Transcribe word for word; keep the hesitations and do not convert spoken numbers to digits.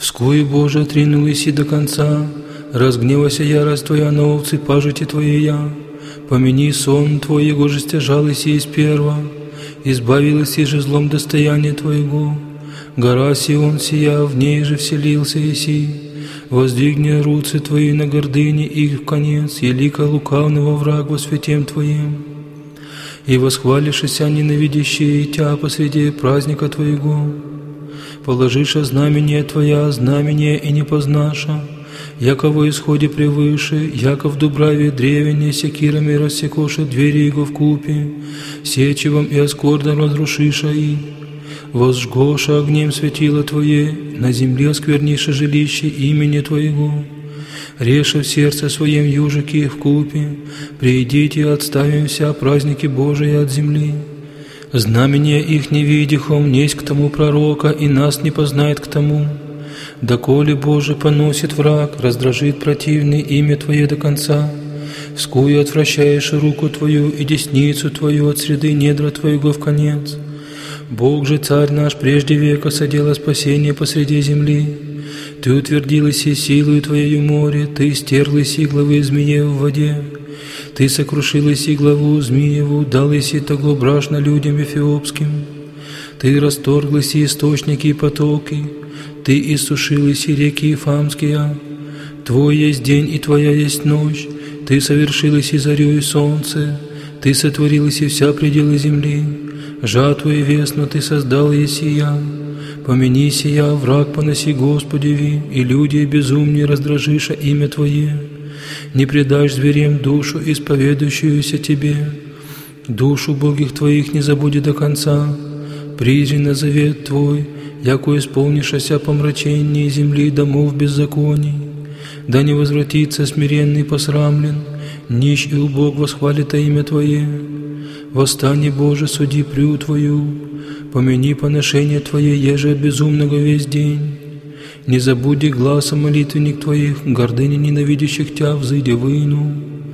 Вскоре, Боже, отринулась и до конца, разгневайся ярость Твоя на овцы пажити Твоя. Помяни сон Твой, его же стяжалась и из перва, избавилась и же злом достояние Твоего. Гора Сион сия, в ней же вселился Иси. Воздвигни руцы Твои на гордыне их в конец, елика лукавного враг во святем Твоем. И восхвалишься ненавидящие Тя посреди праздника Твоего. Положиша знамение Твоя, знамение и не познаша, яко во исходе превыше, яко в дубраве древене секирами рассекоша двери его в купе, сечевом и оскордом разрушиша и. Возжгоша огнем светило Твое, на земле оскверниша жилище имени Твоего. Реша в сердце своем южики в купе, приидите, отставим вся праздники Божии от земли. Знамение их не видихом, несть к тому пророка, и нас не познает к тому. Доколе, Боже, поносит враг, раздражит противный имя Твое до конца. Вскую отвращаешь руку Твою и десницу Твою от среды недра Твоего в конец. Бог же, Царь наш, прежде века содела спасение посреди земли. Ты утвердилась и силою Твоею море, Ты стерлась и главы змеев в воде. Ты сокрушилась и главу змееву, далась и того брашно людям эфиопским. Ты расторглась и источники и потоки, Ты иссушилась и реки Ифамские. Твой есть день и Твоя есть ночь, Ты совершилась и зарею солнце, Ты сотворилась и вся пределы земли. Жатву и весну Ты создал и сия. Помяни сия, враг поноси Господеви, и люди безумнее раздражиша имя Твое. Не предашь зверям душу, исповедующуюся Тебе. Душу Богих Твоих не забуди до конца. Призри на завет Твой, яко исполнишася помрачение земли домов беззаконий. Да не возвратится смиренный посрамлен, нищ и убог восхвалит имя Твое. Восстань, Боже, суди прю Твою, помяни поношение Твое, еже от безумного весь день. Не забуди гласа молитвенник Твоих, гордыни ненавидящих Тя взыдя выну.